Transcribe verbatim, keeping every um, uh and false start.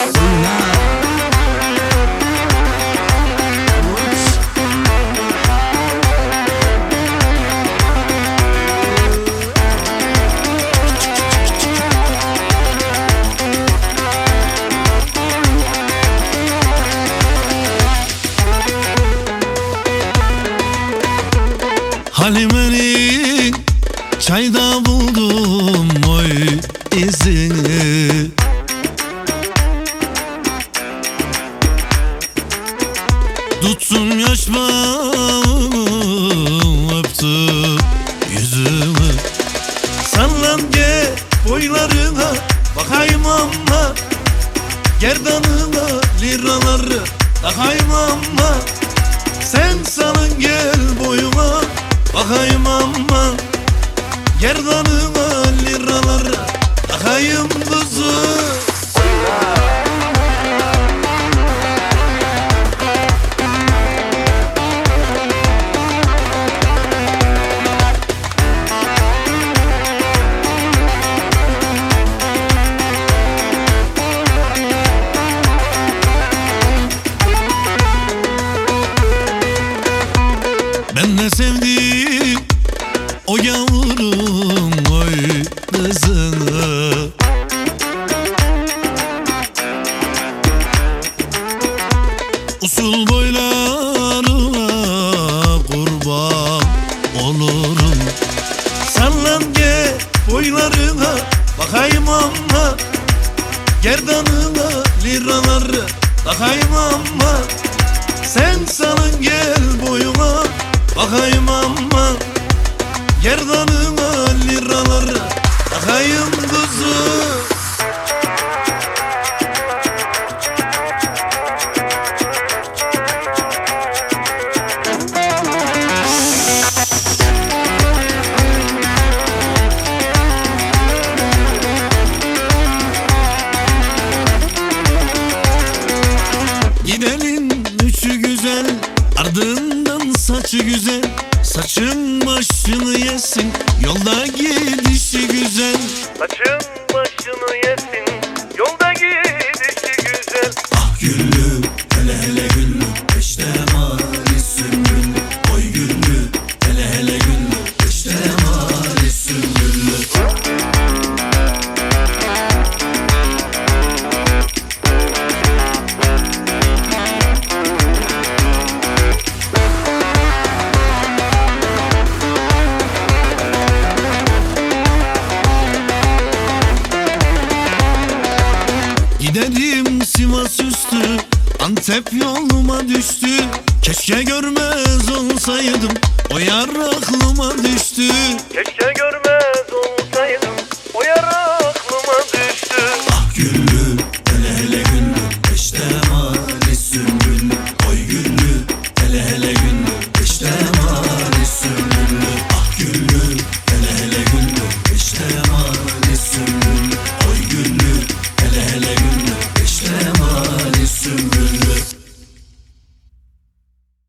Halime'nin çayda buldum oy izini. Tutsun yaş bağımı, öptüm yüzümü. Sallan gel boylarına, bakayım ama gerdanına liraları takayım ama. Sen salın gel boyuma, bakayım ama gerdanına liraları takayım kızım. Ben de sevdim o yavrum oy kızını. Usul boylarına kurban olurum. Sallan gel boylarına, bakayım ama gerdanına liraları takayım ama. Sen salın gel boyuma, bakayım ama gerdanına liraları takayım kızım. Gidelim üçü güzel, ardından saçı güzel. Saçın başını yesin, yolda gidişi güzel. Saçın başını yesin, yolda gidişi güzel. Ah güllü, hele hele güllü, beşte mali sümbüllü. Oy güllü, hele hele güllü, beşte mali sümbüllü. Giderim Sivas üstü, Antep yoluma düştü. Keşke görmez olsaydım, o yar aklıma düştü. Keşke görmez